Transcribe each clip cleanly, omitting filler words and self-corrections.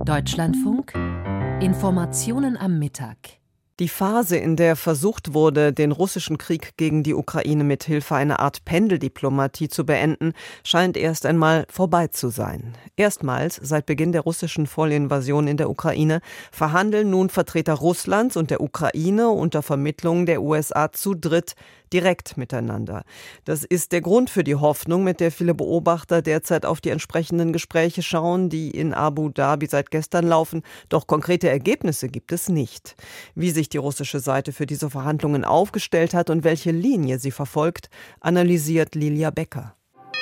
Deutschlandfunk Informationen am Mittag. Die Phase, in der versucht wurde, den russischen Krieg gegen die Ukraine mit Hilfe einer Art Pendeldiplomatie zu beenden, scheint erst einmal vorbei zu sein. Erstmals seit Beginn der russischen Vollinvasion in der Ukraine verhandeln nun Vertreter Russlands und der Ukraine unter Vermittlung der USA zu dritt direkt miteinander. Das ist der Grund für die Hoffnung, mit der viele Beobachter derzeit auf die entsprechenden Gespräche schauen, die in Abu Dhabi seit gestern laufen. Doch konkrete Ergebnisse gibt es nicht. Wie sich die russische Seite für diese Verhandlungen aufgestellt hat und welche Linie sie verfolgt, analysiert Lilia Becker.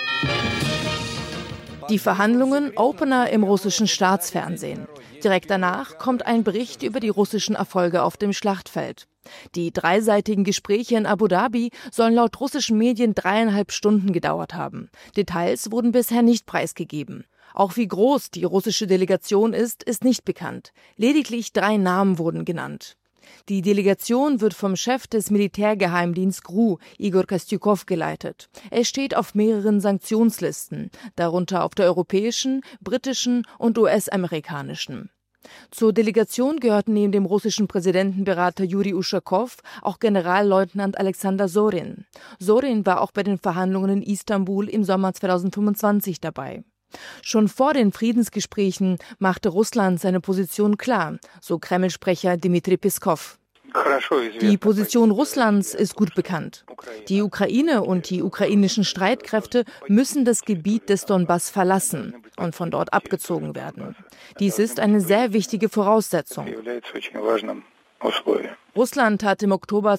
Die Verhandlungen Opener im russischen Staatsfernsehen. Direkt danach kommt ein Bericht über die russischen Erfolge auf dem Schlachtfeld. Die dreiseitigen Gespräche in Abu Dhabi sollen laut russischen Medien 3,5 Stunden gedauert haben. Details wurden bisher nicht preisgegeben. Auch wie groß die russische Delegation ist nicht bekannt. Lediglich 3 Namen wurden genannt. Die Delegation wird vom Chef des Militärgeheimdienst GRU, Igor Kostyukow, geleitet. Er steht auf mehreren Sanktionslisten, darunter auf der europäischen, britischen und US-amerikanischen. Zur Delegation gehörten neben dem russischen Präsidentenberater Juri Uschakow auch Generalleutnant Alexander Sorin. Sorin war auch bei den Verhandlungen in Istanbul im Sommer 2025 dabei. Schon vor den Friedensgesprächen machte Russland seine Position klar, so Kreml-Sprecher Dmitri Peskov. Die Position Russlands ist gut bekannt. Die Ukraine und die ukrainischen Streitkräfte müssen das Gebiet des Donbass verlassen und von dort abgezogen werden. Dies ist eine sehr wichtige Voraussetzung. Russland hat im Oktober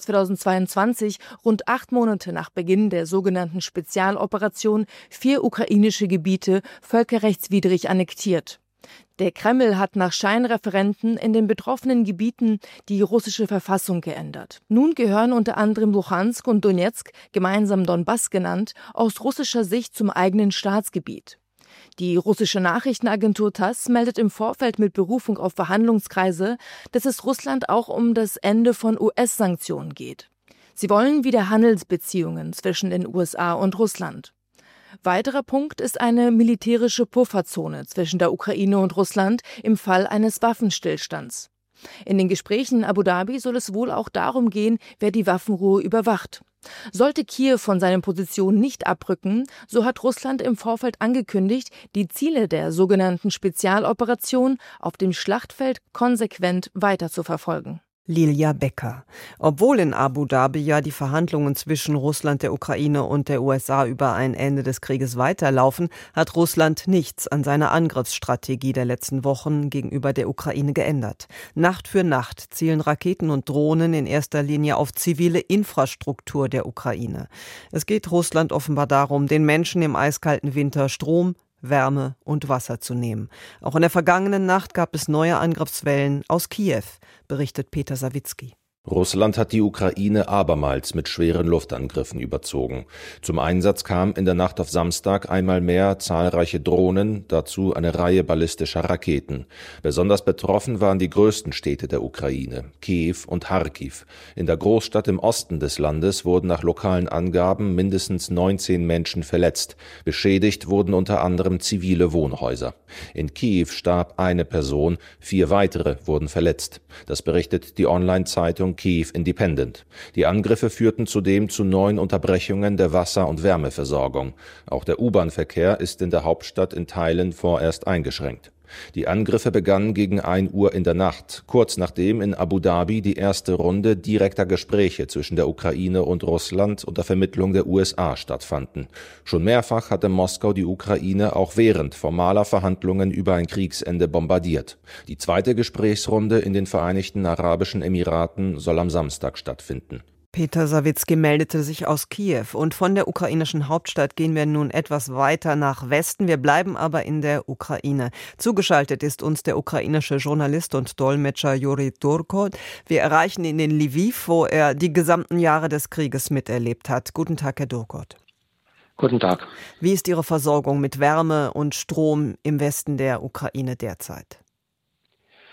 2022, rund 8 Monate nach Beginn der sogenannten Spezialoperation, 4 ukrainische Gebiete völkerrechtswidrig annektiert. Der Kreml hat nach Scheinreferenden in den betroffenen Gebieten die russische Verfassung geändert. Nun gehören unter anderem Luhansk und Donetsk, gemeinsam Donbass genannt, aus russischer Sicht zum eigenen Staatsgebiet. Die russische Nachrichtenagentur TASS meldet im Vorfeld mit Berufung auf Verhandlungskreise, dass es Russland auch um das Ende von US-Sanktionen geht. Sie wollen wieder Handelsbeziehungen zwischen den USA und Russland. Weiterer Punkt ist eine militärische Pufferzone zwischen der Ukraine und Russland im Fall eines Waffenstillstands. In den Gesprächen in Abu Dhabi soll es wohl auch darum gehen, wer die Waffenruhe überwacht. Sollte Kiew von seinen Positionen nicht abrücken, so hat Russland im Vorfeld angekündigt, die Ziele der sogenannten Spezialoperation auf dem Schlachtfeld konsequent weiter zu verfolgen. Lilia Becker. Obwohl in Abu Dhabi ja die Verhandlungen zwischen Russland, der Ukraine und der USA über ein Ende des Krieges weiterlaufen, hat Russland nichts an seiner Angriffsstrategie der letzten Wochen gegenüber der Ukraine geändert. Nacht für Nacht zielen Raketen und Drohnen in erster Linie auf zivile Infrastruktur der Ukraine. Es geht Russland offenbar darum, den Menschen im eiskalten Winter Strom, Wärme und Wasser zu nehmen. Auch in der vergangenen Nacht gab es neue Angriffswellen aus Kiew, berichtet Peter Sawicki. Russland hat die Ukraine abermals mit schweren Luftangriffen überzogen. Zum Einsatz kam in der Nacht auf Samstag einmal mehr zahlreiche Drohnen, dazu eine Reihe ballistischer Raketen. Besonders betroffen waren die größten Städte der Ukraine, Kiew und Charkiw. In der Großstadt im Osten des Landes wurden nach lokalen Angaben mindestens 19 Menschen verletzt. Beschädigt wurden unter anderem zivile Wohnhäuser. In Kiew starb eine Person, 4 weitere wurden verletzt. Das berichtet die Online-Zeitung Kyiv Independent. Die Angriffe führten zudem zu 9 Unterbrechungen der Wasser- und Wärmeversorgung. Auch der U-Bahn-Verkehr ist in der Hauptstadt in Teilen vorerst eingeschränkt. Die Angriffe begannen gegen 1 Uhr in der Nacht, kurz nachdem in Abu Dhabi die erste Runde direkter Gespräche zwischen der Ukraine und Russland unter Vermittlung der USA stattfanden. Schon mehrfach hatte Moskau die Ukraine auch während formaler Verhandlungen über ein Kriegsende bombardiert. Die zweite Gesprächsrunde in den Vereinigten Arabischen Emiraten soll am Samstag stattfinden. Peter Sawicki meldete sich aus Kiew. Und von der ukrainischen Hauptstadt gehen wir nun etwas weiter nach Westen. Wir bleiben aber in der Ukraine. Zugeschaltet ist uns der ukrainische Journalist und Dolmetscher Juri Turko. Wir erreichen ihn in Lviv, wo er die gesamten Jahre des Krieges miterlebt hat. Guten Tag, Herr Turko. Guten Tag. Wie ist Ihre Versorgung mit Wärme und Strom im Westen der Ukraine derzeit?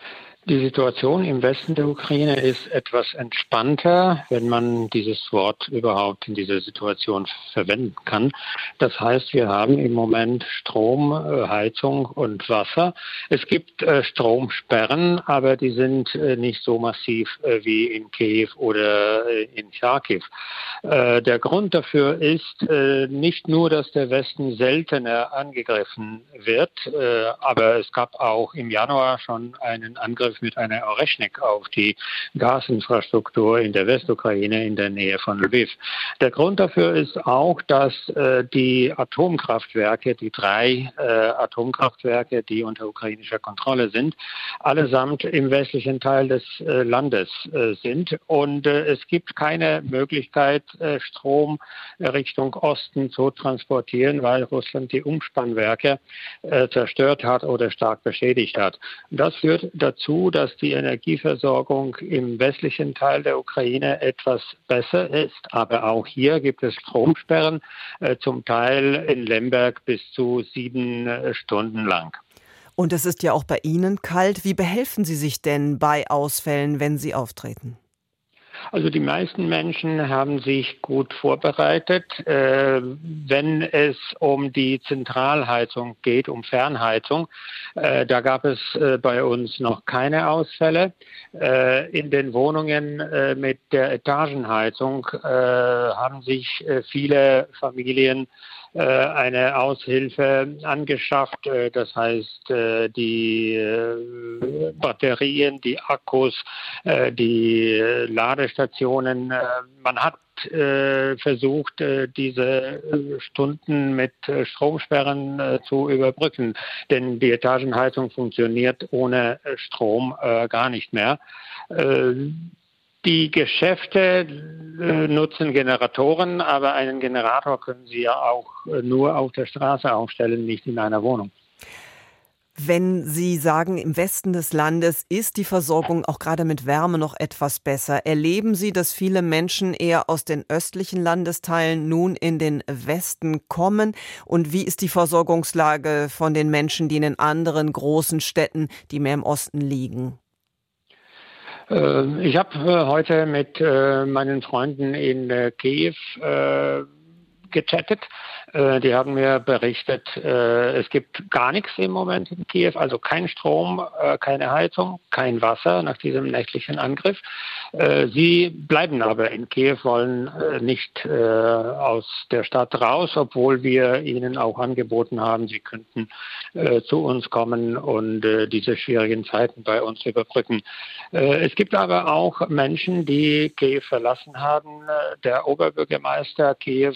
Die Situation im Westen der Ukraine ist etwas entspannter, wenn man dieses Wort überhaupt in dieser Situation verwenden kann. Das heißt, wir haben im Moment Strom, Heizung und Wasser. Es gibt Stromsperren, aber die sind nicht so massiv wie in Kiew oder in Charkiw. Der Grund dafür ist nicht nur, dass der Westen seltener angegriffen wird, aber es gab auch im Januar schon einen Angriff mit einer Oreshnik auf die Gasinfrastruktur in der Westukraine in der Nähe von Lviv. Der Grund dafür ist auch, dass die Atomkraftwerke, die 3 Atomkraftwerke, die unter ukrainischer Kontrolle sind, allesamt im westlichen Teil des Landes sind. Und es gibt keine Möglichkeit, Strom Richtung Osten zu transportieren, weil Russland die Umspannwerke zerstört hat oder stark beschädigt hat. Das führt dazu, dass die Energieversorgung im westlichen Teil der Ukraine etwas besser ist. Aber auch hier gibt es Stromsperren, zum Teil in Lemberg bis zu 7 Stunden lang. Und es ist ja auch bei Ihnen kalt. Wie behelfen Sie sich denn bei Ausfällen, wenn sie auftreten? Also die meisten Menschen haben sich gut vorbereitet. Wenn es um die Zentralheizung geht, um Fernheizung, da gab es bei uns noch keine Ausfälle. In den Wohnungen mit der Etagenheizung haben sich viele Familien eine Aushilfe angeschafft. Das heißt, die Batterien, die Akkus, die Ladestationen. Man hat versucht, diese Stunden mit Stromsperren zu überbrücken. Denn die Etagenheizung funktioniert ohne Strom gar nicht mehr. Die Geschäfte nutzen Generatoren, aber einen Generator können Sie ja auch nur auf der Straße aufstellen, nicht in einer Wohnung. Wenn Sie sagen, im Westen des Landes ist die Versorgung auch gerade mit Wärme noch etwas besser, erleben Sie, dass viele Menschen eher aus den östlichen Landesteilen nun in den Westen kommen? Und wie ist die Versorgungslage von den Menschen, die in den anderen großen Städten, die mehr im Osten liegen? Ich habe heute mit meinen Freunden in Kiew gechattet. Die haben mir berichtet, es gibt gar nichts im Moment in Kiew, also kein Strom, keine Heizung, kein Wasser nach diesem nächtlichen Angriff. Sie bleiben aber in Kiew, wollen nicht aus der Stadt raus, obwohl wir ihnen auch angeboten haben, sie könnten zu uns kommen und diese schwierigen Zeiten bei uns überbrücken. Es gibt aber auch Menschen, die Kiew verlassen haben. Der Oberbürgermeister Kiews,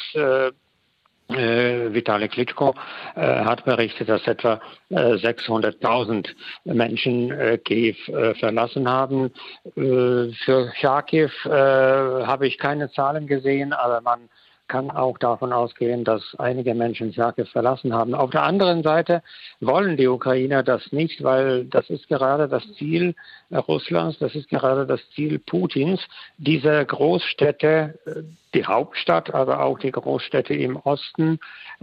Vitali Klitschko, hat berichtet, dass etwa 600.000 Menschen Kiew verlassen haben. Für Charkiw habe ich keine Zahlen gesehen, aber man kann auch davon ausgehen, dass einige Menschen Charkiw verlassen haben. Auf der anderen Seite wollen die Ukrainer das nicht, weil das ist gerade das Ziel Russlands, das ist gerade das Ziel Putins, diese Großstädte, die Hauptstadt, aber auch die Großstädte im Osten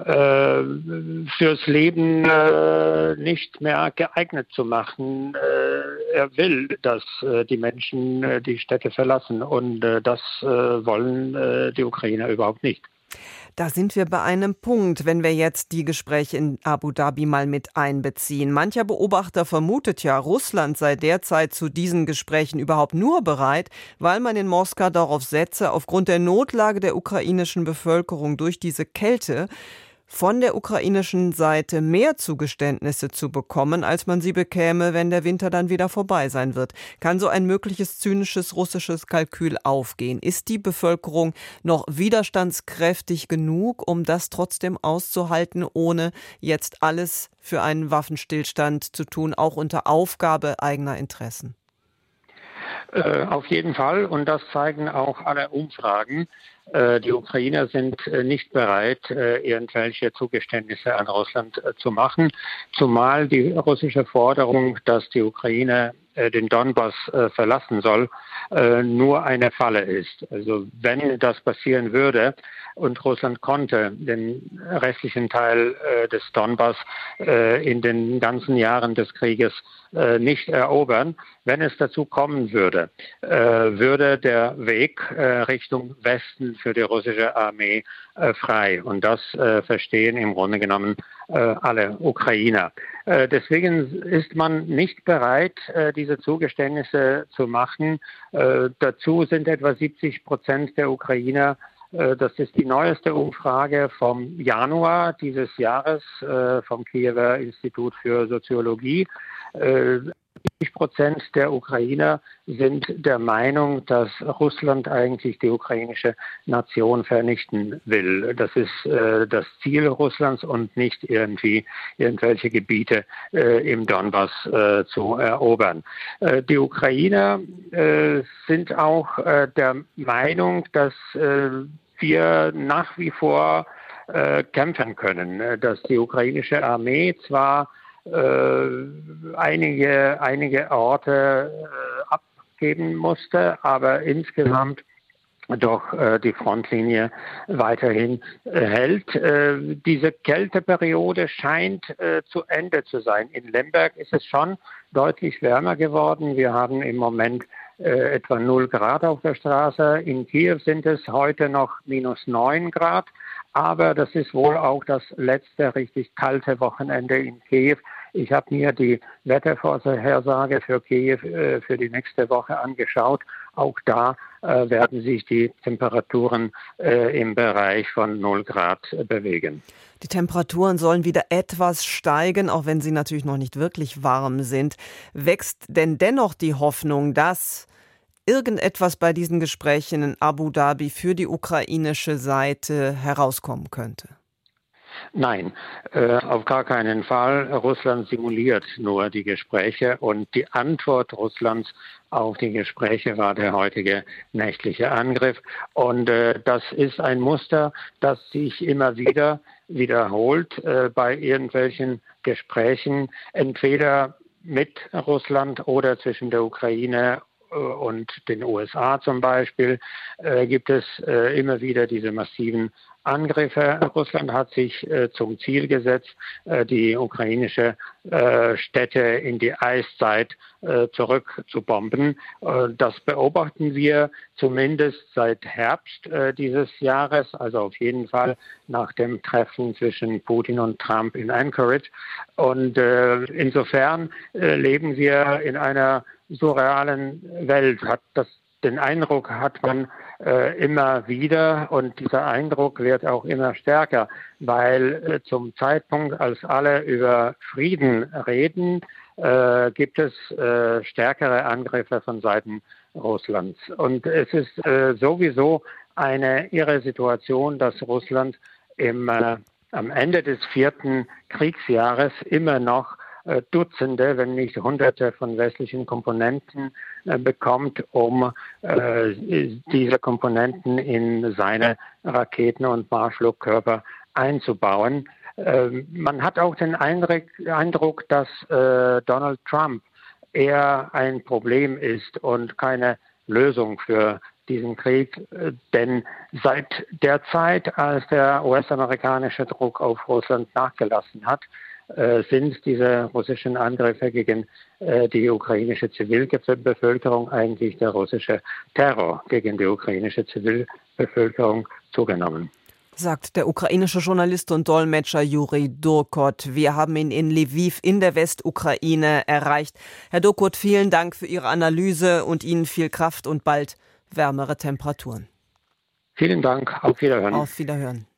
fürs Leben nicht mehr geeignet zu machen. Er will, dass die Menschen die Städte verlassen und das wollen die Ukrainer überhaupt nicht. Da sind wir bei einem Punkt, wenn wir jetzt die Gespräche in Abu Dhabi mal mit einbeziehen. Mancher Beobachter vermutet ja, Russland sei derzeit zu diesen Gesprächen überhaupt nur bereit, weil man in Moskau darauf setze, aufgrund der Notlage der ukrainischen Bevölkerung durch diese Kälte von der ukrainischen Seite mehr Zugeständnisse zu bekommen, als man sie bekäme, wenn der Winter dann wieder vorbei sein wird. Kann so ein mögliches zynisches russisches Kalkül aufgehen? Ist die Bevölkerung noch widerstandskräftig genug, um das trotzdem auszuhalten, ohne jetzt alles für einen Waffenstillstand zu tun, auch unter Aufgabe eigener Interessen? Auf jeden Fall, und das zeigen auch alle Umfragen. Die Ukrainer sind nicht bereit, irgendwelche Zugeständnisse an Russland zu machen, zumal die russische Forderung, dass die Ukraine den Donbass verlassen soll, nur eine Falle ist. Also wenn das passieren würde und Russland konnte den restlichen Teil des Donbass in den ganzen Jahren des Krieges nicht erobern, wenn es dazu kommen würde, würde der Weg Richtung Westen für die russische Armee frei. Und das verstehen im Grunde genommen alle Ukrainer. Deswegen ist man nicht bereit, diese Zugeständnisse zu machen. Dazu sind etwa 70% der Ukrainer, das ist die neueste Umfrage vom Januar dieses Jahres vom Kiewer Institut für Soziologie. 70% der Ukrainer sind der Meinung, dass Russland eigentlich die ukrainische Nation vernichten will. Das ist das Ziel Russlands und nicht irgendwelche Gebiete im Donbass zu erobern. Die Ukrainer sind auch der Meinung, dass wir nach wie vor kämpfen können, dass die ukrainische Armee zwar einige Orte abgeben musste, aber insgesamt doch die Frontlinie weiterhin hält. Diese Kälteperiode scheint zu Ende zu sein. In Lemberg ist es schon deutlich wärmer geworden. Wir haben im Moment etwa 0 Grad auf der Straße. In Kiew sind es heute noch -9 Grad. Aber das ist wohl auch das letzte richtig kalte Wochenende in Kiew. Ich habe mir die Wettervorhersage für Kiew für die nächste Woche angeschaut. Auch da werden sich die Temperaturen im Bereich von 0 Grad bewegen. Die Temperaturen sollen wieder etwas steigen, auch wenn sie natürlich noch nicht wirklich warm sind. Wächst denn dennoch die Hoffnung, dass irgendetwas bei diesen Gesprächen in Abu Dhabi für die ukrainische Seite herauskommen könnte? Nein, auf gar keinen Fall. Russland simuliert nur die Gespräche und die Antwort Russlands auf die Gespräche war der heutige nächtliche Angriff. Und das ist ein Muster, das sich immer wieder wiederholt bei irgendwelchen Gesprächen, entweder mit Russland oder zwischen der Ukraine und den USA zum Beispiel, gibt es immer wieder diese massiven Angriffe. Russland hat sich zum Ziel gesetzt, die ukrainische Städte in die Eiszeit zurückzubomben. Das beobachten wir zumindest seit Herbst dieses Jahres, also auf jeden Fall nach dem Treffen zwischen Putin und Trump in Anchorage. Und insofern leben wir in einer surrealen Welt. Den Eindruck hat man immer wieder und dieser Eindruck wird auch immer stärker, weil zum Zeitpunkt, als alle über Frieden reden, gibt es stärkere Angriffe von Seiten Russlands. Und es ist sowieso eine irre Situation, dass Russland am Ende des 4. Kriegsjahres immer noch Dutzende, wenn nicht Hunderte von westlichen Komponenten bekommt, um diese Komponenten in seine Raketen und Marschflugkörper einzubauen. Man hat auch den Eindruck, dass Donald Trump eher ein Problem ist und keine Lösung für diesen Krieg, denn seit der Zeit, als der US-amerikanische Druck auf Russland nachgelassen hat, sind diese russischen Angriffe gegen die ukrainische Zivilbevölkerung eigentlich der russische Terror gegen die ukrainische Zivilbevölkerung zugenommen. Sagt der ukrainische Journalist und Dolmetscher Juri Durkot. Wir haben ihn in Lviv in der Westukraine erreicht. Herr Durkot, vielen Dank für Ihre Analyse und Ihnen viel Kraft und bald wärmere Temperaturen. Vielen Dank. Auf Wiederhören. Auf Wiederhören.